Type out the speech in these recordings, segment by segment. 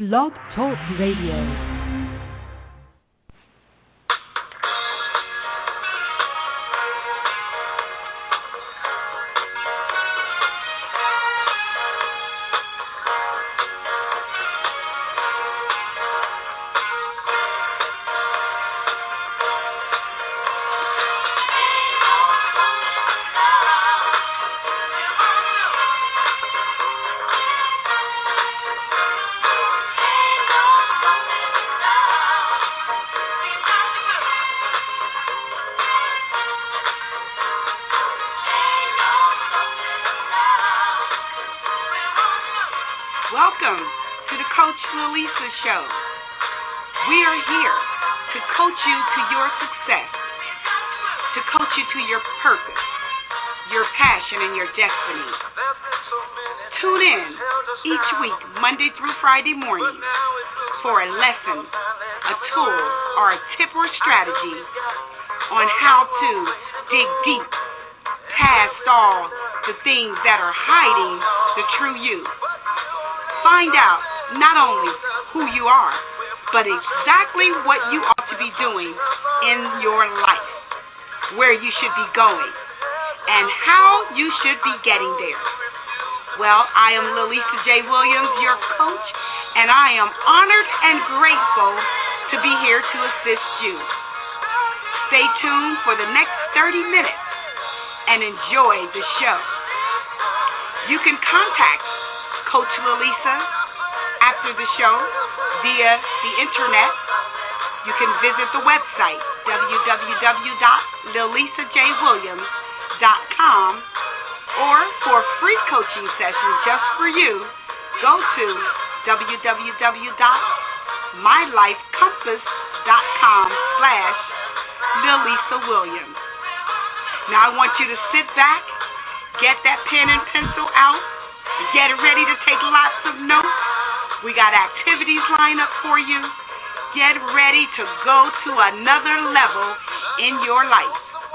Blog Talk Radio. Welcome to the Coach Lalisa Show. We are here to coach you to your success, to coach you to your purpose, your passion, and your destiny. Tune in each week, Monday through Friday morning, for a lesson, a tool, or a tip or strategy on how to dig deep past all the things that are hiding the true you. Find out not only who you are, but exactly what you ought to be doing in your life, where you should be going, and how you should be getting there. Well, I am Lalisa J. Williams, your coach, and I am honored and grateful to be here to assist you. Stay tuned for the next 30 minutes and enjoy the show. You can contact Coach Lalisa after the show via the internet. You can visit the website www.lalisajwilliams.com, or for free coaching sessions just for you, go to www.mylifecompass.com/LalisaWilliams. Now I want you to sit back, get that pen and pencil out, get ready to take lots of notes. We got activities lined up for you. Get ready to go to another level in your life.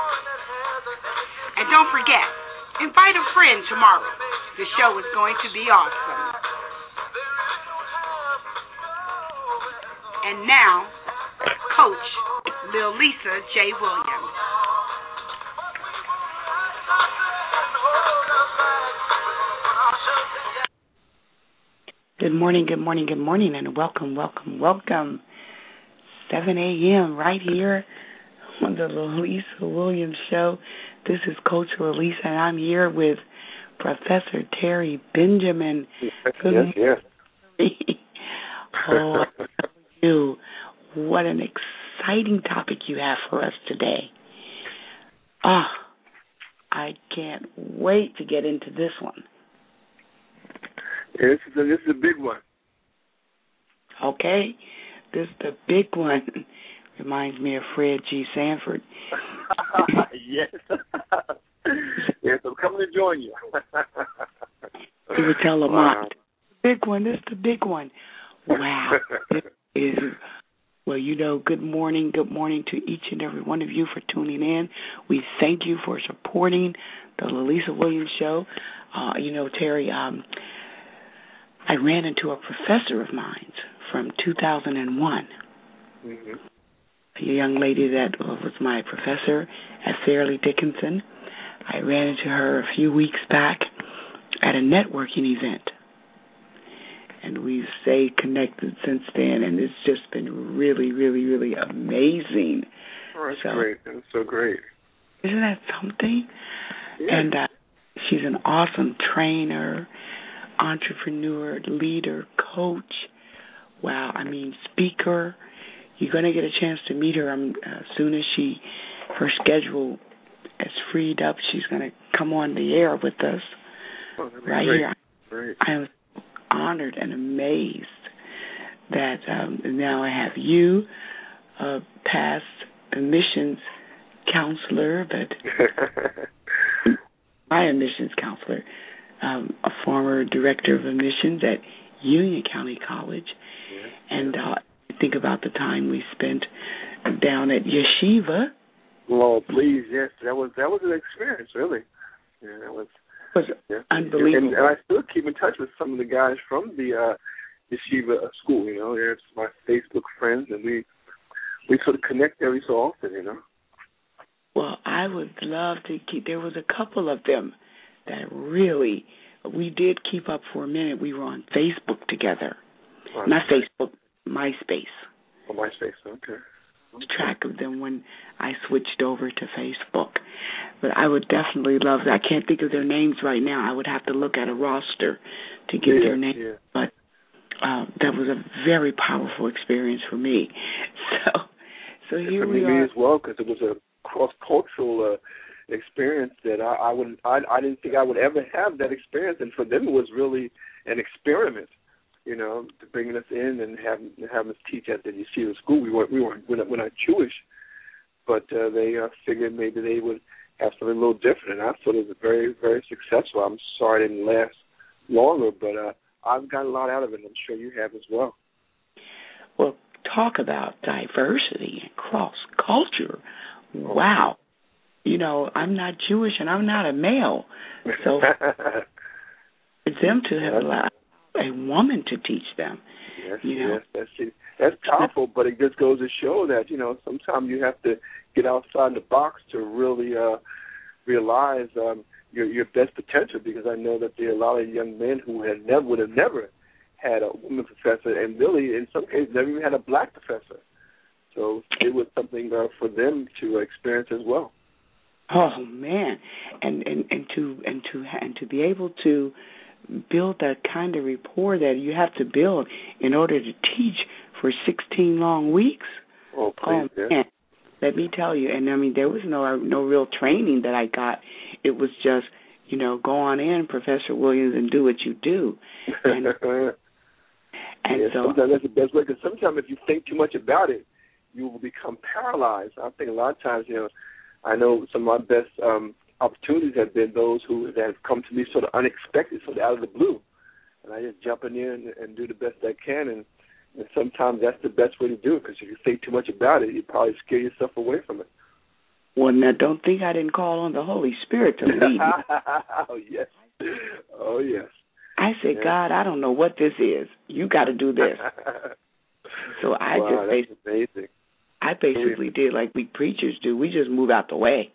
And don't forget, invite a friend tomorrow. The show is going to be awesome. And now, Coach Lalisa J. Williams. Good morning, good morning, good morning, and welcome, welcome, welcome. 7 a.m. right here on the Lalisa Williams Show. This is Coach Lalisa, and I'm here with Professor Terry Benjamin. Yes. Oh, I tell you, what an exciting topic you have for us today. I can't wait to get into this one. Yeah, this is a big one. Okay, this is the big one. Reminds me of Fred G. Sanford. Yes. Yes, I'm coming to join you. He would tell Lamont, big one, this is the big one. Wow. Well, good morning to each and every one of you for tuning in. We thank you for supporting the Lalisa Williams Show. Terry, I ran into a professor of mine from 2001, a young lady that was my professor at Fairleigh Dickinson. I ran into her a few weeks back at a networking event, and we've stayed connected since then, and it's just been really, really, really amazing. Oh, that's great. That's so great. Isn't that something? Yeah. And she's an awesome trainer, entrepreneur, leader, coach. Wow, speaker. You're going to get a chance to meet her as soon as her schedule is freed up. She's going to come on the air with us right great. here. Great. I am honored and amazed that now I have you, past admissions counselor, but my admissions counselor, a former director of admissions at Union County College, and think about the time we spent down at Yeshiva. Oh, please, yes, that was an experience, really. Yeah, that was unbelievable. And I still keep in touch with some of the guys from the yeshiva school. There's my Facebook friends, and we sort of connect every so often. Well, I would love to keep. There was a couple of them that really we did keep up for a minute. We were on Facebook together, not Facebook, MySpace. Oh, MySpace, okay. Track of them when I switched over to Facebook. But I would definitely love that. I can't think of their names right now. I would have to look at a roster to get their names. Yeah. But that was a very powerful experience for me. So here we are. For me as well, because it was a cross-cultural experience that I didn't think I would ever have that experience, and for them it was really an experiment. To bringing us in and having us teach at the yeshiva school. We're not Jewish, but they figured maybe they would have something a little different, and I thought it was very, very successful. I'm sorry it didn't last longer, but I've got a lot out of it, and I'm sure you have as well. Well, talk about diversity and cross-culture. Wow. I'm not Jewish, and I'm not a male, so for them to have allowed a woman to teach them. Yes, that's powerful, but it just goes to show that, sometimes you have to get outside the box to really realize your best potential, because I know that there are a lot of young men who would have never had a woman professor, and really, in some cases, never even had a black professor. So it was something for them to experience as well. Oh man, and to be able to build that kind of rapport that you have to build in order to teach for 16 long weeks. Oh, please, man. Let me tell you, and there was no real training that I got. It was just, go on in, Professor Williams, and do what you do. And so sometimes that's the best way, because sometimes if you think too much about it, you will become paralyzed. I think a lot of times, I know some of my best opportunities have been those that have come to me sort of unexpected, sort of out of the blue. And I just jump in there and do the best I can. And sometimes that's the best way to do it, because if you think too much about it, you probably scare yourself away from it. Well, now, don't think I didn't call on the Holy Spirit to lead me. Oh, yes. I said, God, I don't know what this is. You got to do this. So I basically did like we preachers do. We just move out the way.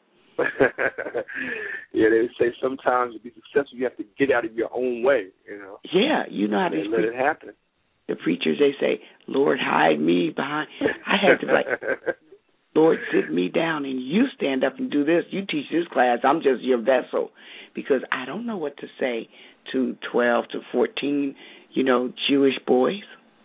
Yeah, they say sometimes to be successful, you have to get out of your own way, Yeah, you know how to let it happen. The preachers, they say, Lord, hide me behind. I had to be like, Lord, sit me down and you stand up and do this. You teach this class. I'm just your vessel, because I don't know what to say to 12 to 14, Jewish boys.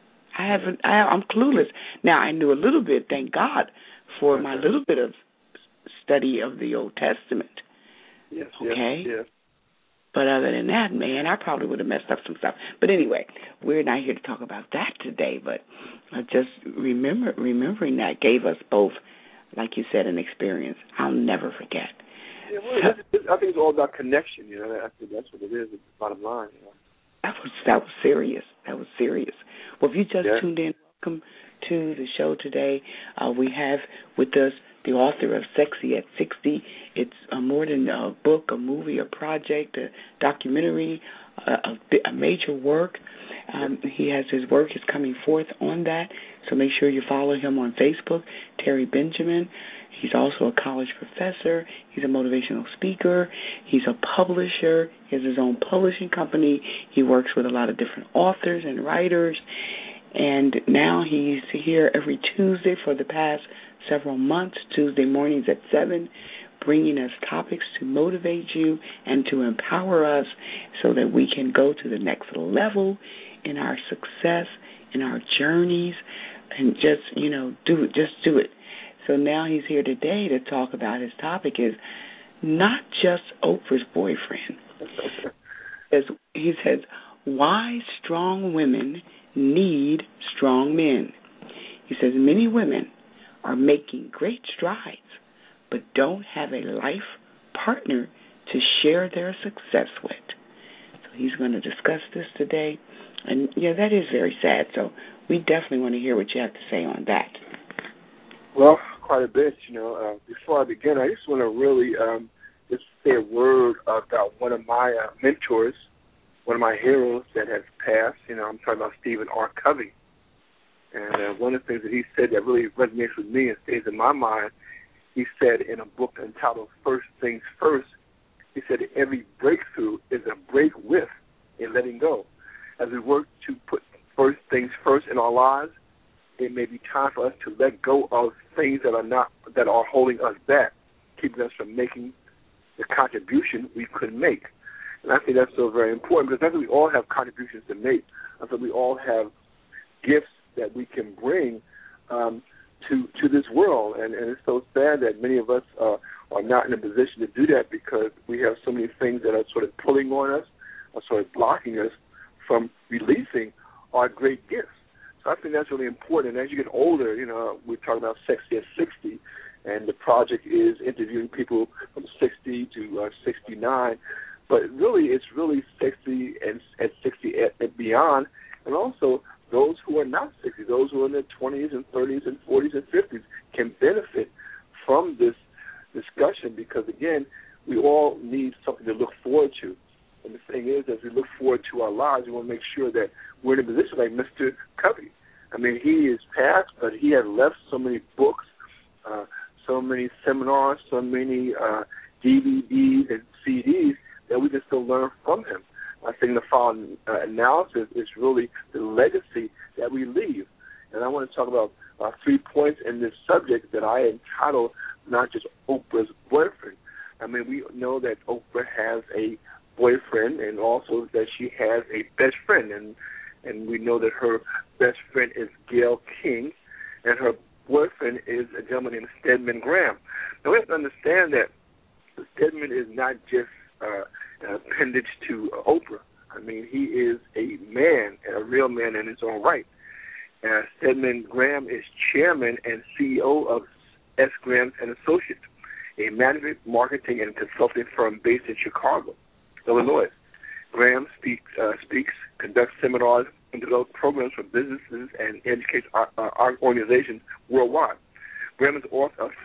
I'm clueless. Now, I knew a little bit, thank God, for my little bit of study of the Old Testament. Yes, okay? Yes. But other than that, man, I probably would have messed up some stuff. But anyway, we're not here to talk about that today, but just remembering that gave us both, like you said, an experience I'll never forget. Yeah, well, I think it's all about connection, I think that's what it is, the bottom line, That was serious. That was serious. Well, if you just tuned in, welcome to the show today. We have with us the author of Sexy at 60. It's more than a book, a movie, a project, a documentary, a major work. He has his work is coming forth on that, so make sure you follow him on Facebook, Terry Benjamin. He's also a college professor. He's a motivational speaker. He's a publisher. He has his own publishing company. He works with a lot of different authors and writers. And now he's here every Tuesday for the past several months, Tuesday mornings at 7, bringing us topics to motivate you and to empower us so that we can go to the next level in our success, in our journeys, and just, do it. So now he's here today to talk about his topic is not just Oprah's boyfriend. He says, why strong women need strong men. He says many women are making great strides but don't have a life partner to share their success with. So he's going to discuss this today. And, that is very sad. So we definitely want to hear what you have to say on that. Well, quite a bit, Before I begin, I just want to really just say a word about one of my mentors, one of my heroes that has passed. I'm talking about Stephen R. Covey. And one of the things that he said that really resonates with me and stays in my mind, he said in a book entitled First Things First, he said every breakthrough is a break with in letting go. As we work to put first things first in our lives, it may be time for us to let go of things that are holding us back, keeping us from making the contribution we could make. And I think that's so very important because I think we all have contributions to make. I think we all have gifts that we can bring to this world. And it's so sad that many of us are not in a position to do that because we have so many things that are sort of pulling on us or sort of blocking us from releasing our great gifts. So I think that's really important. And as you get older, we're talking about Sexy at 60, and the project is interviewing people from 60 to 69. But really, it's really sexy at 60 and beyond, and also those who are not 60, those who are in their 20s and 30s and 40s and 50s can benefit from this discussion because, again, we all need something to look forward to. And the thing is, as we look forward to our lives, we want to make sure that we're in a position like Mr. Covey. I mean, he is passed, but he has left so many books, so many seminars, so many DVDs and CDs that we can still learn from him. I think the following analysis is really the legacy that we leave. And I want to talk about 3 points in this subject that I entitled Not Just Oprah's Boyfriend. I mean, we know that Oprah has a boyfriend and also that she has a best friend. And we know that her best friend is Gayle King, and her boyfriend is a gentleman named Stedman Graham. Now, we have to understand that Stedman is not just an appendage to Oprah. I mean, he is a man, a real man in his own right. Stedman Graham is chairman and CEO of S. Graham and Associates, a management, marketing, and consulting firm based in Chicago, Illinois. Graham speaks, conducts seminars, and develops programs for businesses and educates our organizations worldwide. Graham is author of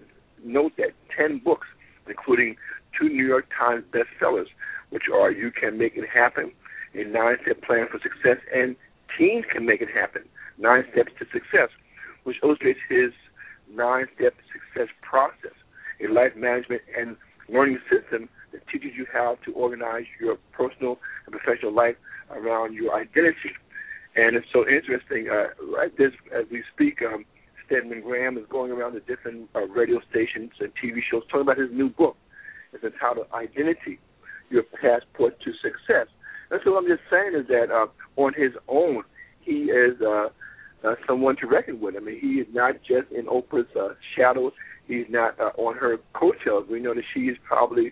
10 books, including 2 New York Times bestsellers, which are You Can Make It Happen, a 9-step plan for success, and Teens Can Make It Happen, 9 Steps to Success, which illustrates his 9-step success process, a life management and learning system that teaches you how to organize your personal and professional life around your identity. And it's so interesting. Right this, as we speak, Stedman Graham is going around to different radio stations and TV shows talking about his new book. It's entitled Identity, Your Passport to Success. And so what I'm just saying is that on his own, he is someone to reckon with. I mean, he is not just in Oprah's shadow. He's not on her coattails. We know that she is probably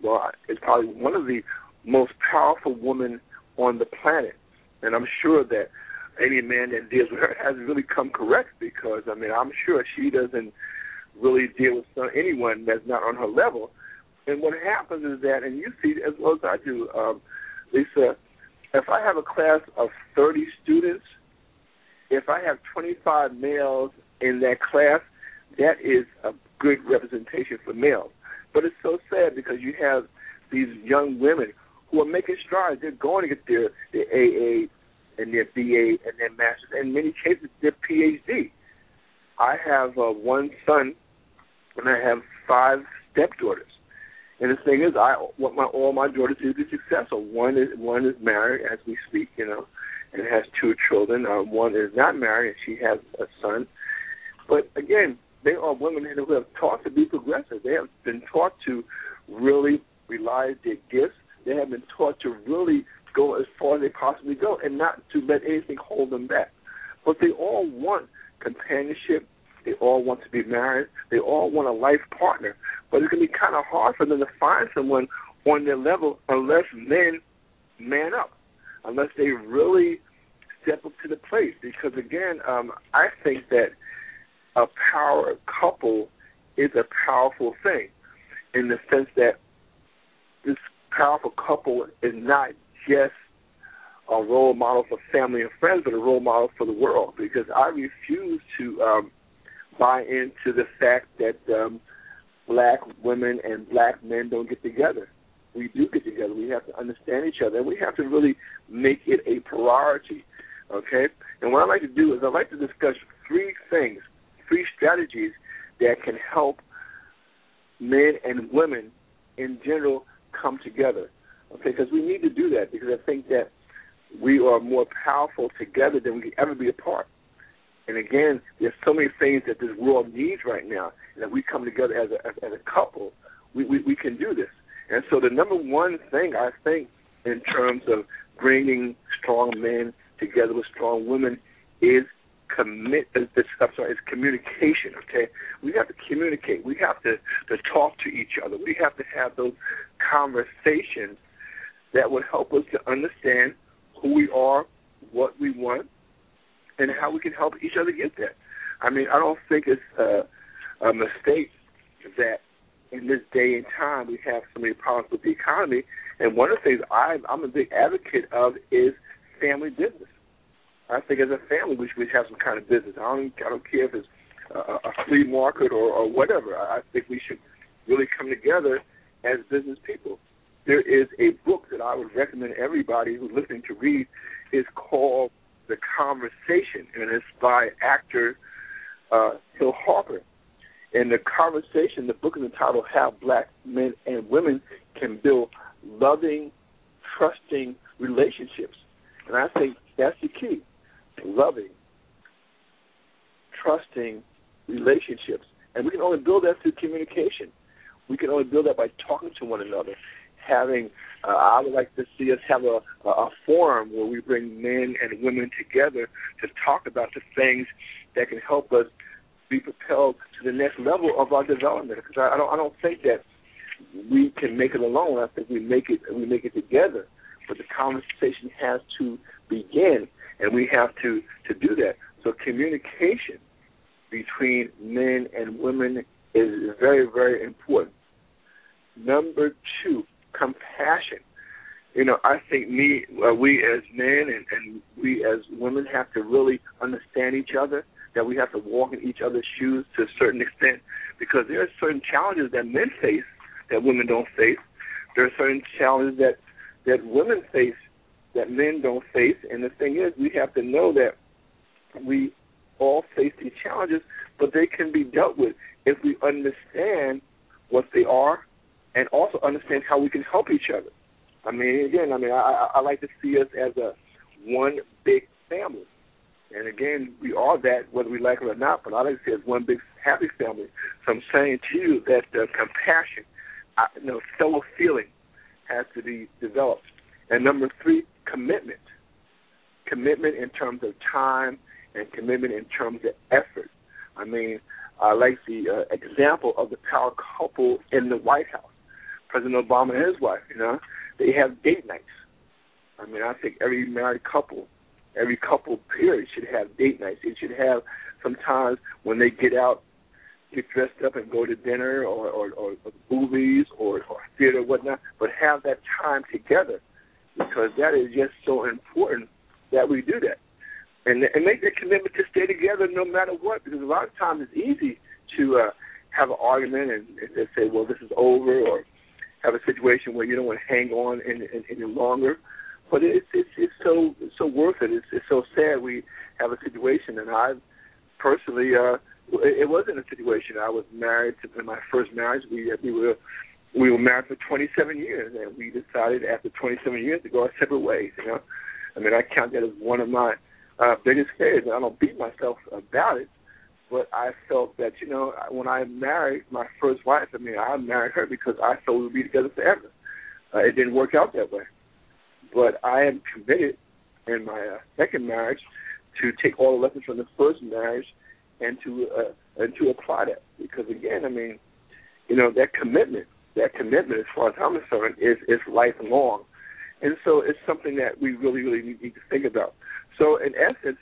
one of the most powerful women on the planet. And I'm sure that any man that deals with her has really come correct because, I mean, I'm sure she doesn't really deal with anyone that's not on her level. And what happens is that, and you see it as well as I do, Lisa, if I have a class of 30 students, if I have 25 males in that class, that is a good representation for males. But it's so sad because you have these young women who are making strides. They're going to get their AA and their BA and their master's, and in many cases their PhD. I have one son and I have 5 stepdaughters. And the thing is, I want all my daughters to be successful. One is married as we speak, and has 2 children. One is not married, and she has a son. But again, they are women who have taught to be progressive. They have been taught to really realize their gifts. They have been taught to really go as far as they possibly go and not to let anything hold them back. But they all want companionship. They all want to be married. They all want a life partner. But it's going to be kind of hard for them to find someone on their level unless men man up, unless they really step up to the plate. Because, again, I think that a power couple is a powerful thing in the sense that this powerful couple is not just a role model for family and friends, but a role model for the world. Because I refuse to buy into the fact that black women and black men don't get together. we do get together, we have to understand each other, and we have to really make it a priority, okay? And what I like to do is I like to discuss three strategies that can help men and women in general come together, okay? Because we need to do that, because I think that we are more powerful together than we can ever be apart. And again, there's so many things that this world needs right now, and if we come together as a couple, we can do this. And so the number one thing, I think, in terms of bringing strong men together with strong women is communication, okay? We have to communicate. We have to talk to each other. We have to have those conversations that would help us to understand who we are, what we want, and how we can help each other get there. I mean, I don't think it's a mistake that in this day and time we have so many problems with the economy, and one of the things I'm a big advocate of is family business. I think as a family we should have some kind of business. I don't care if it's a flea market or whatever. I think we should really come together as business people. There is a book that I would recommend everybody who's listening to read. It's called The Conversation, and it's by actor Hill Harper. In The Conversation, the book is entitled How Black Men and Women Can Build Loving, Trusting Relationships. And I think that's the key. Loving, trusting relationships. And we can only build that through communication. We can only build that by talking to one another. I would like to see us have a forum where we bring men and women together to talk about the things that can help us be propelled to the next level of our development. Because I don't think that we can make it alone. I think we make it together. But the conversation has to begin, and we have to do that. So communication between men and women is very, very important. Number two, compassion. I think we as men and we as women have to really understand each other, that we have to walk in each other's shoes to a certain extent, because there are certain challenges that men face that women don't face. There are certain challenges that women face that men don't face, and the thing is, we have to know that we all face these challenges, but they can be dealt with if we understand what they are and also understand how we can help each other. I like to see us as one big family. And again, we are that, whether we like it or not, but I like to see it as one big happy family. So I'm saying to you that compassion, fellow feeling has to be developed. And number three, commitment. Commitment in terms of time and commitment in terms of effort. I like the example of the power couple in the White House, President Obama and his wife. They have date nights. I think every married couple, every couple period should have date nights. It should have sometimes when they get out, get dressed up and go to dinner or movies or theater or whatnot, but have that time together, because that is just so important that we do that. And make that commitment to stay together no matter what, because a lot of times it's easy to have an argument and say, well, this is over, or have a situation where you don't want to hang on any longer. But it's so worth it. It's so sad we have a situation, and I personally, it wasn't a situation. I was married in my first marriage. We were married for 27 years, and we decided after 27 years to go our separate ways. I count that as one of my biggest failures. I don't beat myself about it, but I felt that, when I married my first wife, I married her because I thought we would be together forever. It didn't work out that way. But I am committed in my second marriage to take all the lessons from the first marriage and to apply that. Because, again, that commitment, as far as I'm concerned, is lifelong. And so it's something that we really, really need to think about. So, in essence,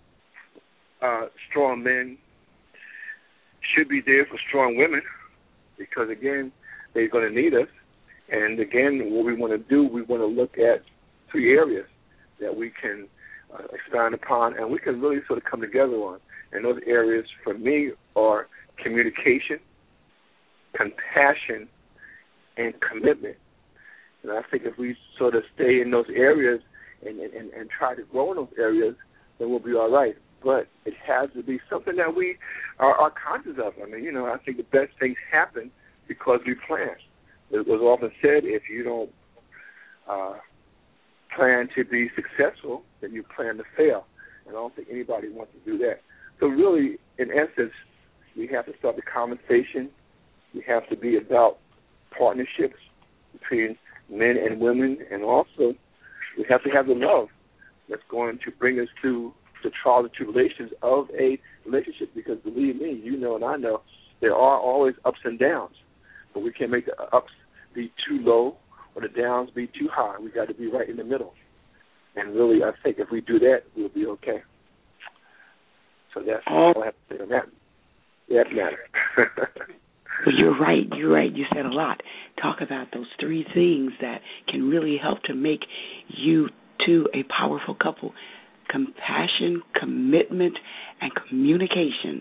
strong men should be there for strong women, because, again, they're going to need us. And, again, what we want to do, we want to look at three areas that we can expand upon and we can really sort of come together on. And those areas, for me, are communication, compassion, and commitment. And I think if we sort of stay in those areas and try to grow in those areas, then we'll be all right. But it has to be something that we are conscious of. I mean, I think the best things happen because we plan. It was often said, if you don't plan to be successful, then you plan to fail. And I don't think anybody wants to do that. So really, in essence, we have to start the conversation. We have to be about partnerships between men and women, and also we have to have the love that's going to bring us through the trials and tribulations of a relationship, because believe me, you know and I know, there are always ups and downs, but we can't make the ups be too low or the downs be too high. We got to be right in the middle. And really, I think if we do that, we'll be okay. So that's all I have to say on that matter. Well, you're right. You're right. You said a lot. Talk about those three things that can really help to make you two a powerful couple: compassion, commitment, and communications.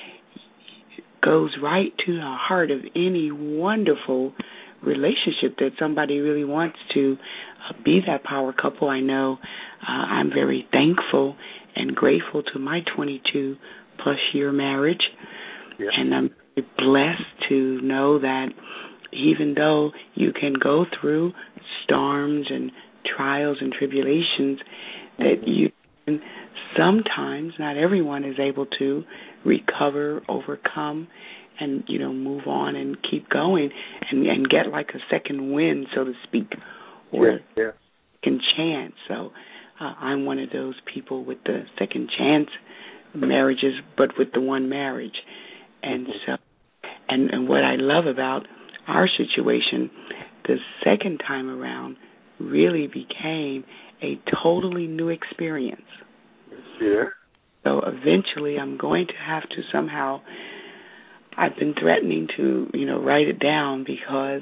Goes right to the heart of any wonderful relationship that somebody really wants to be that power couple. I know I'm very thankful and grateful to my 22-plus year marriage, and I'm blessed to know that even though you can go through storms and trials and tribulations, that you can sometimes, not everyone is able to recover, overcome, and move on and keep going and get like a second wind, so to speak, or second chance. So I'm one of those people with the second chance marriages, but with the one marriage. And so, and what I love about our situation, the second time around really became a totally new experience. Yeah. So eventually I'm going to have to somehow, I've been threatening to, write it down, because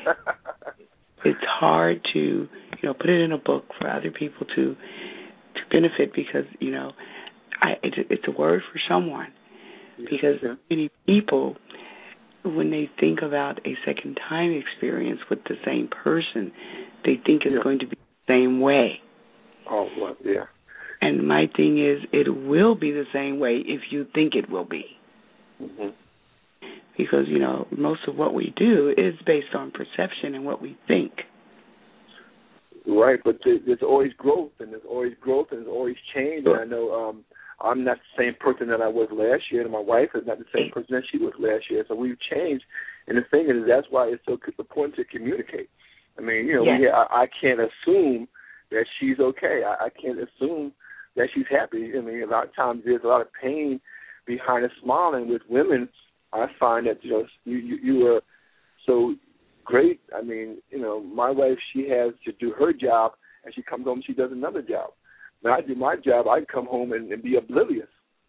it's hard to, put it in a book for other people to benefit, because, it's a word for someone. Because many people, when they think about a second time experience with the same person, they think it's going to be the same way. Oh, well, yeah. And my thing is, it will be the same way if you think it will be. Mm-hmm. Because, most of what we do is based on perception and what we think. Right, but there's always growth, and there's always change. Sure. And I know I'm not the same person that I was last year, and my wife is not the same person that she was last year. So we've changed. And the thing is, that's why it's so important to communicate. I mean, I can't assume that she's okay. I can't assume that she's happy. I mean, a lot of times there's a lot of pain behind a smile, and with women, I find that you are so great. I mean, my wife, she has to do her job, and she comes home, she does another job. When I do my job, I come home and be oblivious,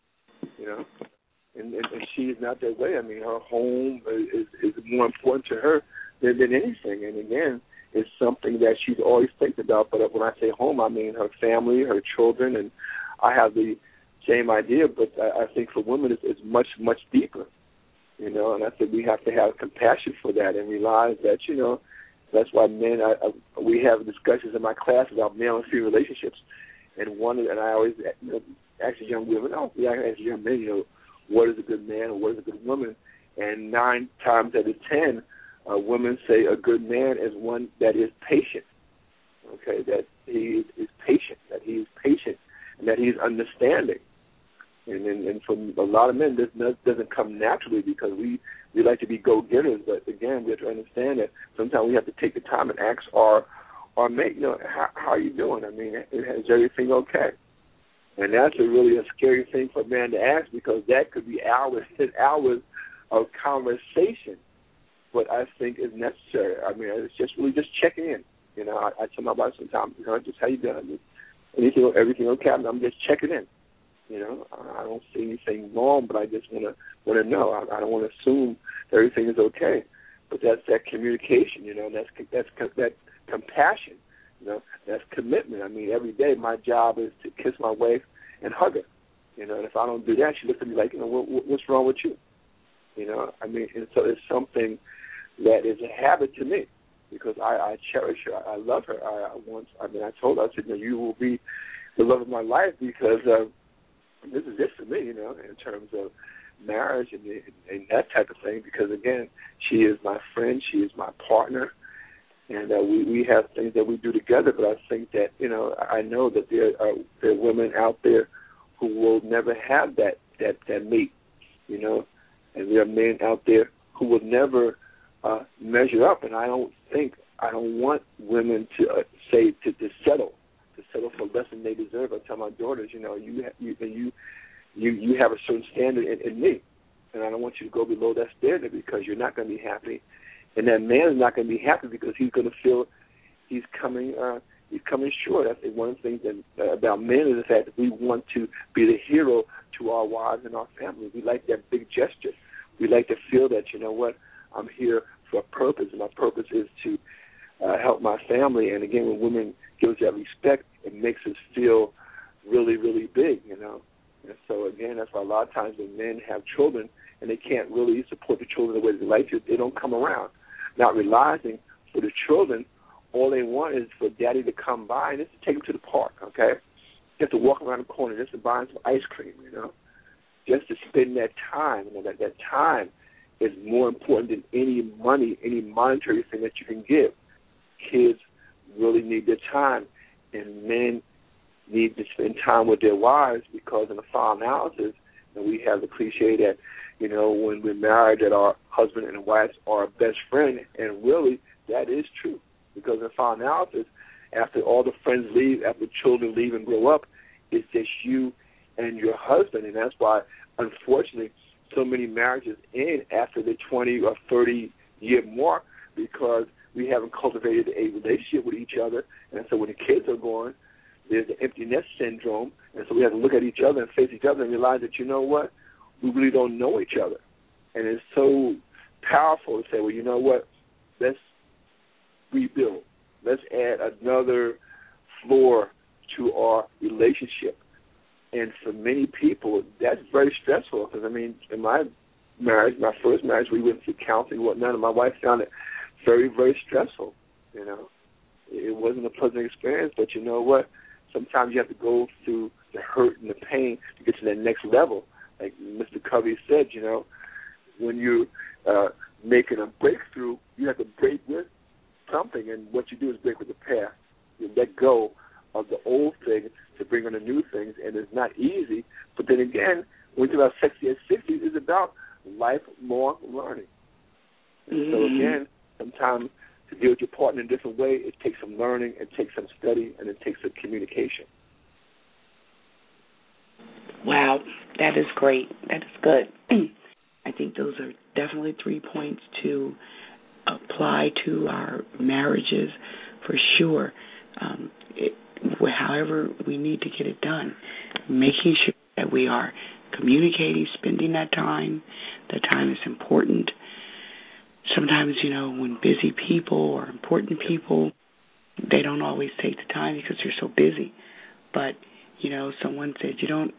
and she is not that way. I mean, her home is more important to her than anything. And again, it's something that she's always thinking about. But when I say home, I mean her family, her children, and I have the same idea. But I think for women, it's much, much deeper, And I think we have to have compassion for that and realize that, that's why men, we have discussions in my class about male and female relationships. And I always ask the young women, I ask the young men, what is a good man or what is a good woman? And 9 times out of 10, women say a good man is one that is patient, that he is patient, and that he is understanding. And for a lot of men, this doesn't come naturally because we like to be go-getters. But again, we have to understand that sometimes we have to take the time and ask our mate, how are you doing? I mean, is everything okay? And that's really a scary thing for a man to ask, because that could be hours and hours of conversation. But I think is necessary. I mean, it's just really just checking in. I tell my wife sometimes, just how you doing? Everything okay? I'm just checking in. I don't see anything wrong, but I just want to know. I don't want to assume that everything is okay. But that's that communication, that's that compassion, that's commitment. I mean, every day my job is to kiss my wife and hug her, and if I don't do that, she looks at me like, what's wrong with you? I mean, and so it's something that is a habit to me, because I cherish her. I love her. I told her, I said, you will be the love of my life because this is it for me, in terms of marriage and that type of thing. Because again, she is my friend, she is my partner, and we have things that we do together. But I think that I know that there are women out there who will never have that mate, and there are men out there who will never measure up. And I don't want women to settle for less than they deserve. I tell my daughters, you have a certain standard in me, and I don't want you to go below that standard because you're not going to be happy, and that man is not going to be happy because he's going to feel he's coming short. I think one of the things about men is the fact that we want to be the hero to our wives and our families. We like that big gesture. We like to feel that, I'm here for a purpose, and my purpose is to help my family. And again, when women give us that respect, it makes us feel really, really big, And so again, that's why a lot of times when men have children and they can't really support the children the way they like to, they don't come around. Not realizing for the children, all they want is for daddy to come by and just to take them to the park, okay? Just to walk around the corner, just to buy them some ice cream, Just to spend that time. That time is more important than any money, any monetary thing that you can give. Kids really need their time, and men need to spend time with their wives because in the final analysis, and we have the cliche that, when we're married, that our husband and wife are our best friend, and really that is true because in the final analysis, after all the friends leave, after children leave and grow up, it's just you and your husband, and that's why, unfortunately, so many marriages end after the 20 or 30-year mark because we haven't cultivated a relationship with each other, and so when the kids are gone, there's the empty nest syndrome, and so we have to look at each other and face each other and realize that, we really don't know each other. And it's so powerful to say, well, let's rebuild. Let's add another floor to our relationship. And for many people, that's very stressful because, in my marriage, my first marriage, we went through counseling and whatnot, and my wife found it very, very stressful, It wasn't a pleasant experience, but you know what? Sometimes you have to go through the hurt and the pain to get to that next level. Like Mr. Covey said, when you're making a breakthrough, you have to break with something, and what you do is break with the past. You let go of the old things to bring on the new things, and it's not easy. But then again, when we talk about sexy at 60, it's about lifelong learning. And so again, sometimes to deal with your partner in a different way, it takes some learning, it takes some study, and it takes some communication. Wow, that is great. That is good. I think those are definitely 3 points to apply to our marriages for sure. However we need to get it done, making sure that we are communicating, spending that time. That time is important. Sometimes, when busy people or important people, they don't always take the time because they're so busy. But, someone said you don't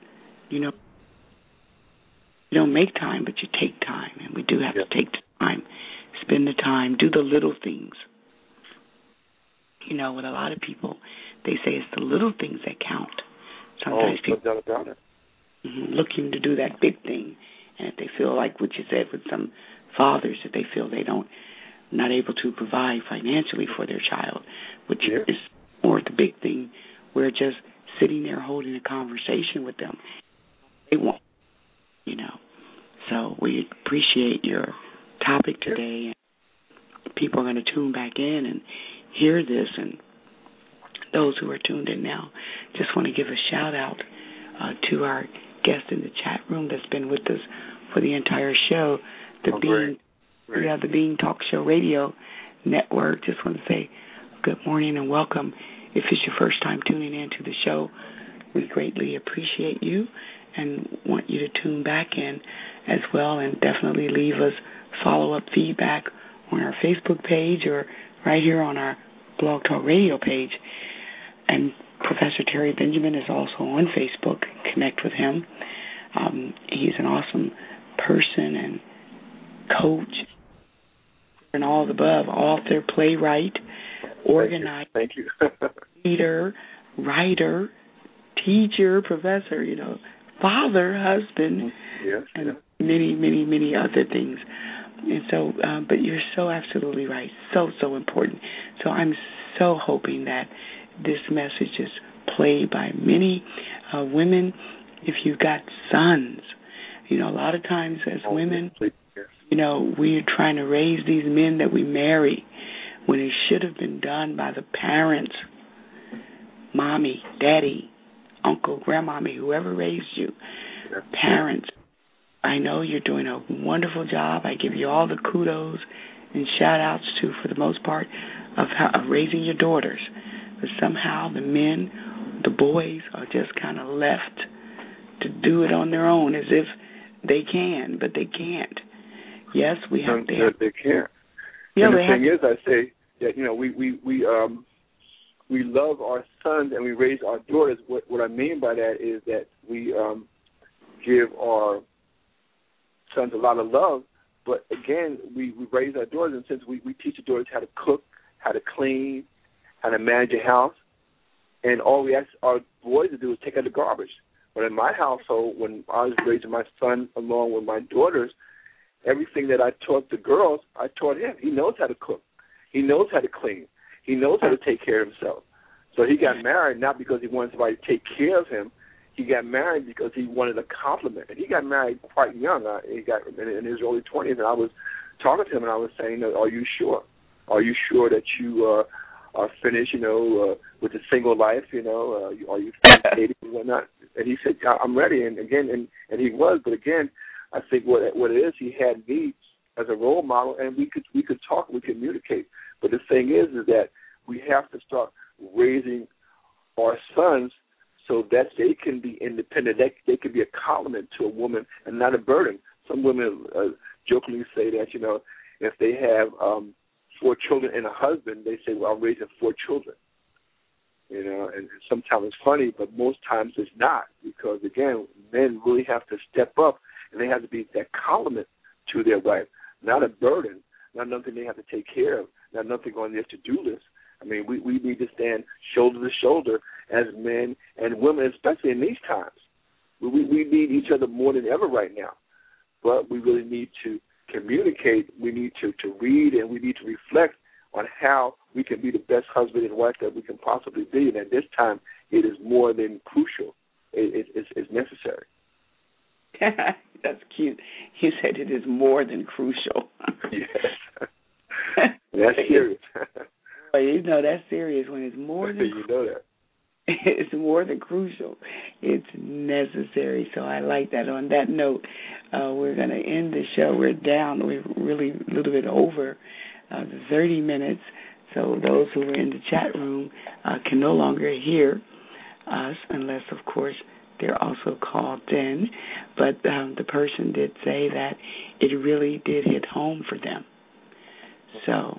make time, but you take time. And we do have to take the time, spend the time, do the little things. With a lot of people, they say it's the little things that count. Sometimes people are looking to do that big thing. And if they feel like what you said with some fathers, that they feel not able to provide financially for their child, which is more the big thing. We're just sitting there holding a conversation with them. They want, So we appreciate your topic today. People are going to tune back in and hear this, and those who are tuned in now, just want to give a shout out to our guest in the chat room that's been with us for the entire show, the Being Talk Show Radio Network. Just want to say good morning and welcome. If it's your first time tuning in to the show, we greatly appreciate you and want you to tune back in as well, and definitely leave us follow-up feedback on our Facebook page or right here on our Blog Talk Radio page. And Professor Terry Benjamin is also on Facebook. Connect with him. He's an awesome person and coach. and all the above, author, playwright, organizer, Thank you. leader, writer, teacher, professor, father, husband, and many, many, many other things. And so, but you're so absolutely right, so important. So I'm so hoping that this message is played by many women. If you've got sons, a lot of times as women, we're trying to raise these men that we marry when it should have been done by the parents, mommy, daddy, uncle, grandmommy, whoever raised you, parents. I know you're doing a wonderful job. I give you all the kudos and shout-outs to, for the most part, of raising your daughters. But somehow the men, the boys, are just kind of left to do it on their own as if they can, but they can't. Yes, we have to. They can't. Yeah, and the thing is, I say that we love our sons and we raise our daughters. What I mean by that is that we give our sons a lot of love, but again, we raise our daughters, and since we teach the daughters how to cook, how to clean, how to manage a house, and all we ask our boys to do is take out the garbage. But in my household, when I was raising my son along with my daughters, everything that I taught the girls, I taught him. He knows how to cook. He knows how to clean. He knows how to take care of himself. So he got married not because he wanted somebody to take care of him. He got married because he wanted a compliment. And he got married quite young. He got in his early 20s, and I was talking to him, and I was saying, are you sure? Are you sure that you are finished, with the single life, are you finished dating and whatnot? And he said, I'm ready. And again, and he was. But again, I think what it is, he had me as a role model, and we could talk, we communicate. But the thing is that we have to start raising our sons so that they can be independent. They can be a compliment to a woman and not a burden. Some women jokingly say that, if they have 4 children and a husband, they say, well, I'm raising 4 children. And sometimes it's funny, but most times it's not, because, again, men really have to step up, and they have to be that compliment to their wife, not a burden, not nothing they have to take care of, not nothing on their to-do list. I mean, we need to stand shoulder to shoulder as men and women, especially in these times. We need each other more than ever right now, but we really need to communicate. We need to read, and we need to reflect on how we can be the best husband and wife that we can possibly be. And at this time, it is more than crucial. It's necessary. That's cute. You said it is more than crucial. Yes. That's serious. Well, that's serious when it's more than you know that. It's more than crucial. It's necessary. So I like that. On that note, we're going to end the show. We're down. We're really a little bit over the 30 minutes. So those who are in the chat room can no longer hear us unless, of course, they're also called in. But the person did say that it really did hit home for them. So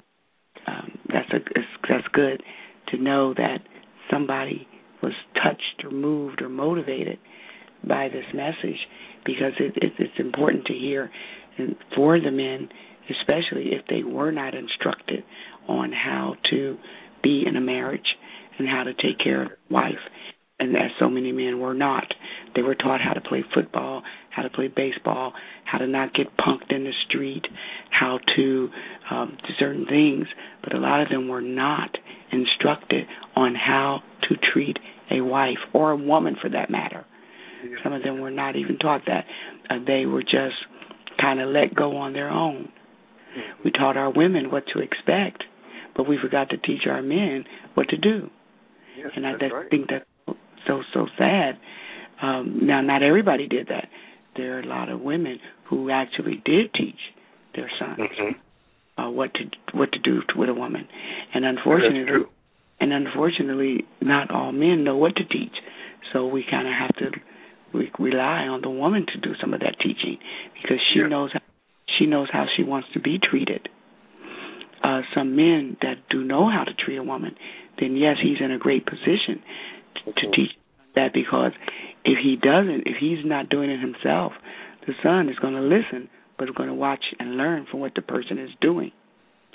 that's good to know that somebody was touched or moved or motivated by this message, because it's important to hear, and for the men, especially if they were not instructed on how to be in a marriage and how to take care of a wife. And as so many men were not. They were taught how to play football, how to play baseball, how to not get punked in the street, how to do certain things. But a lot of them were not instructed on how to treat a wife or a woman, for that matter. Some of them were not even taught that. They were just kind of let go on their own. We taught our women what to expect, but we forgot to teach our men what to do. Yes, and I right. think that's so sad. Now, not everybody did that. There are a lot of women who actually did teach their sons what to do with a woman, and unfortunately, not all men know what to teach. So we kind of have to rely on the woman to do some of that teaching, because she knows how she wants to be treated. Some men that do know how to treat a woman, then yes, he's in a great position to teach that, because if he's not doing it himself, the son is going to listen, but is going to watch and learn from what the person is doing.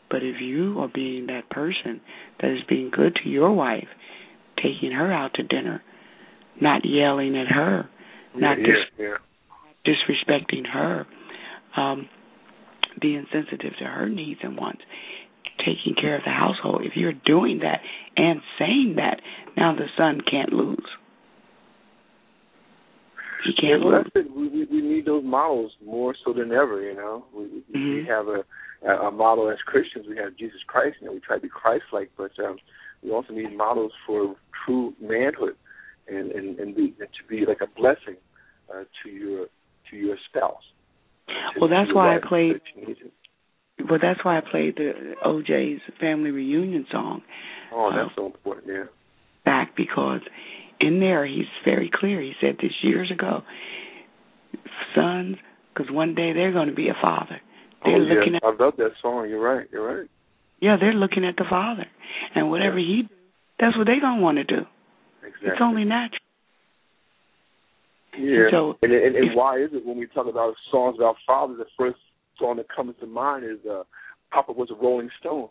But if you are being that person that is being good to your wife, taking her out to dinner, not yelling at her, not disrespecting her, being sensitive to her needs and wants, taking care of the household, if you're doing that and saying that, now the son can't lose. He can't lose. We need those models more so than ever, you know. We have a model as Christians. We have Jesus Christ, and we try to be Christ-like, but we also need models for true manhood and to be like a blessing to your spouse. Well, that's why I played. Well, that's why I played the OJ's Family Reunion song. Oh, that's so important, yeah. Back because in there he's very clear. He said this years ago, sons, because one day they're going to be a father. They're looking at. I love that song. You're right. Yeah, they're looking at the father, and whatever he does, that's what they're going to want to do. Exactly. It's only natural. Yeah, and why is it when we talk about songs about fathers, the first song that comes to mind is Papa Was a Rolling Stone.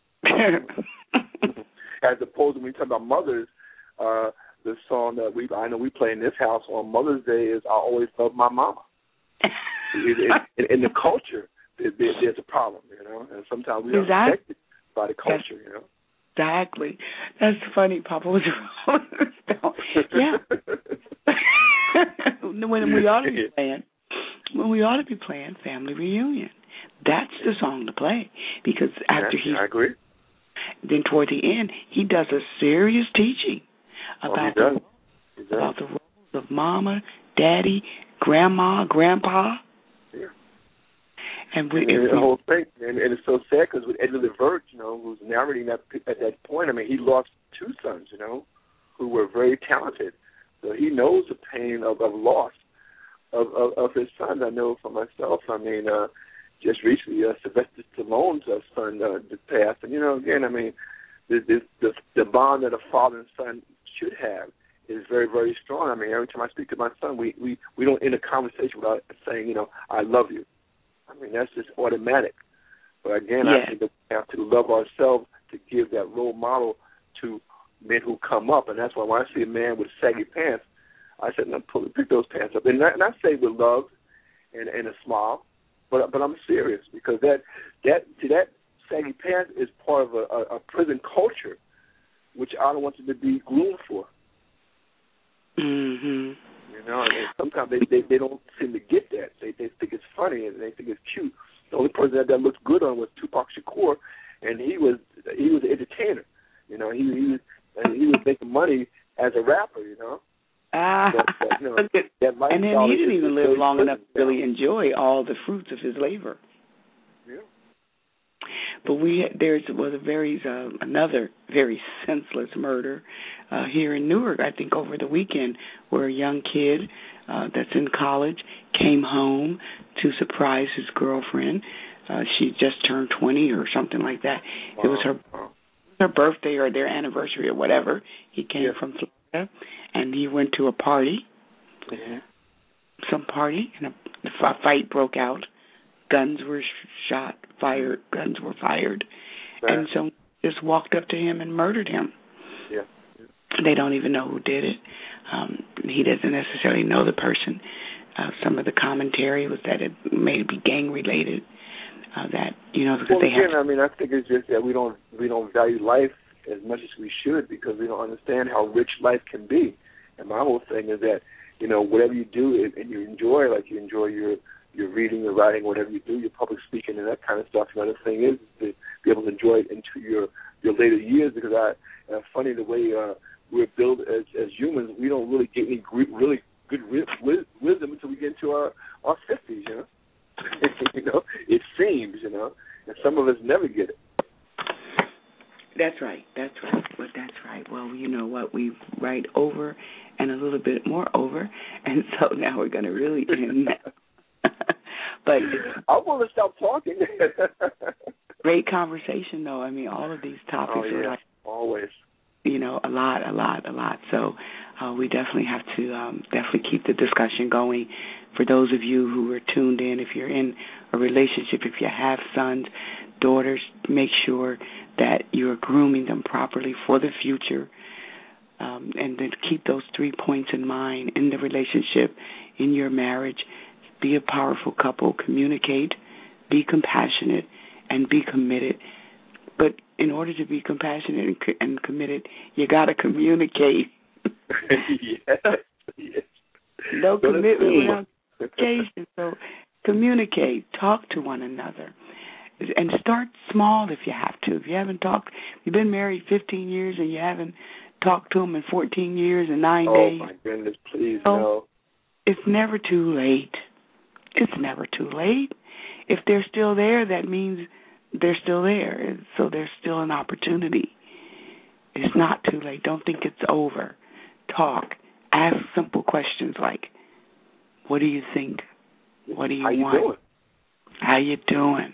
As opposed to when we talk about mothers, the song that I know we play in this house on Mother's Day is I Always Love My Mama. In the culture, there's a problem, you know, and sometimes we are affected by the culture, you know. Exactly. That's funny. Papa Was a Rolling Stone. Yeah. When we ought to be playing Family Reunion. That's the song to play because after I agree. Then toward the end he does a serious teaching about the roles of mama, daddy, grandma, grandpa. Yeah. And the whole thing, and it's so sad because with Eddie Levert, you know, who's narrating that at that point, I mean, he lost two sons, you know, who were very talented. So he knows the pain of loss of his sons. I know for myself. I mean, just recently, Sylvester Stallone's son passed, and you know, again, I mean, the bond that a father and son should have is very, very strong. I mean, every time I speak to my son, we don't end a conversation without saying, you know, I love you. I mean, that's just automatic. But again, I think that we have to love ourselves to give that role model to men who come up, and that's why when I see a man with saggy pants, I said, "No, pick those pants up." And I say with love and a smile, but I'm serious because that saggy pants is part of a prison culture, which I don't want them to be groomed for. Mm-hmm. You know, and sometimes they don't seem to get that. They think it's funny and they think it's cute. The only person that looked good on was Tupac Shakur, and he was an entertainer. You know, he was making money as a rapper, you know. But, you know, and then he didn't even live long enough to really enjoy all the fruits of his labor. Yeah. But there was another very senseless murder here in Newark, I think, over the weekend, where a young kid that's in college came home to surprise his girlfriend. She just turned 20 or something like that. Wow. It was her birthday or their anniversary or whatever. He came from Florida, and he went to a party, some party, and a fight broke out. Guns were guns were fired, and so just walked up to him and murdered him. Yeah. They don't even know who did it. He doesn't necessarily know the person. Some of the commentary was that it may be gang related. That because they have. I mean, I think it's just that we don't value life as much as we should because we don't understand how rich life can be. And my whole thing is that whatever you do and you enjoy, like you enjoy your reading, your writing, whatever you do, your public speaking and that kind of stuff. The thing is to be able to enjoy it into your later years because funny the way we're built as humans, we don't really get any really good wisdom until we get into our 50s, you know. It seems, and some of us never get it. That's right. But that's right. Well, you know what? We write over and a little bit more over, and so now we're going to really end that. But I want to stop talking. Great conversation, though. I mean, all of these topics are like always. A lot. So we definitely have to definitely keep the discussion going. For those of you who are tuned in, if you're in a relationship, if you have sons, daughters, make sure that you're grooming them properly for the future, and then keep those 3 points in mind in the relationship, in your marriage. Be a powerful couple. Communicate, be compassionate, and be committed. But in order to be compassionate and committed, you got to communicate. Yes. No commitment without communication. So communicate, talk to one another, and start small if you have to. If you haven't talked, you've been married 15 years and you haven't talked to them in 14 years and 9 days. Oh, my goodness, please, no. It's never too late. It's never too late. If they're still there, that means they're still there. So there's still an opportunity. It's not too late. Don't think it's over. Talk. Ask simple questions like, what do you think? What do you want? How you doing?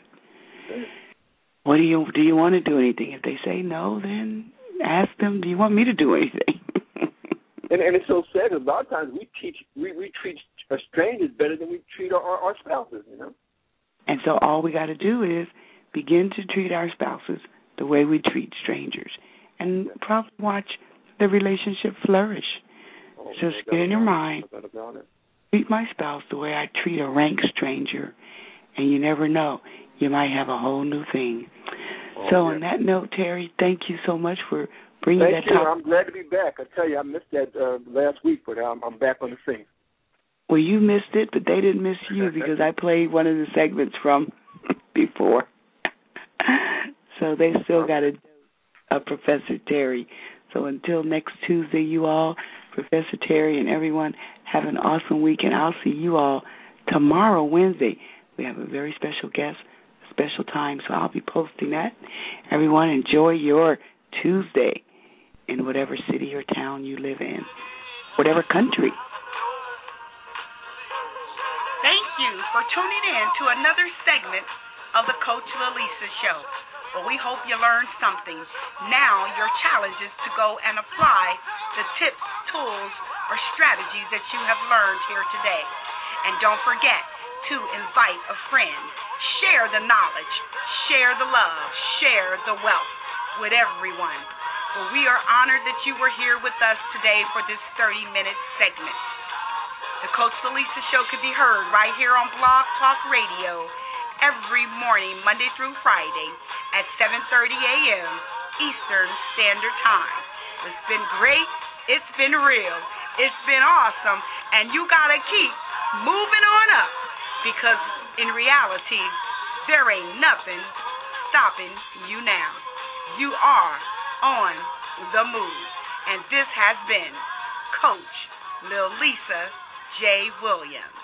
What do you want to do anything? If they say no, then ask them, do you want me to do anything? And it's so sad. A lot of times we treat strangers better than we treat our spouses, you know. And so all we got to do is begin to treat our spouses the way we treat strangers, and probably watch the relationship flourish. Just get in your mind, treat my spouse the way I treat a rank stranger, and you never know, you might have a whole new thing. On that note, Terry, thank you so much for bringing that topic. I'm glad to be back. I tell you, I missed that last week, but I'm back on the scene. Well, you missed it, but they didn't miss you because I played one of the segments from before. So they still got a Professor Terry. So until next Tuesday, you all, Professor Terry and everyone, have an awesome week, and I'll see you all tomorrow, Wednesday. We have a very special guest, special time, so I'll be posting that. Everyone, enjoy your Tuesday in whatever city or town you live in, whatever country. Thank you for tuning in to another segment of the Coach Lalisa Show. Well, we hope you learned something. Now your challenge is to go and apply the tips, tools, or strategies that you have learned here today. And don't forget to invite a friend. Share the knowledge, share the love, share the wealth with everyone. Well, we are honored that you were here with us today for this 30-minute segment. The Coach Lalisa Show can be heard right here on Blog Talk Radio every morning, Monday through Friday at 7:30 a.m. Eastern Standard Time. It's been great. It's been real. It's been awesome. And you got to keep moving on up because in reality, there ain't nothing stopping you now. You are on the move. And this has been Coach Lalisa J. Williams.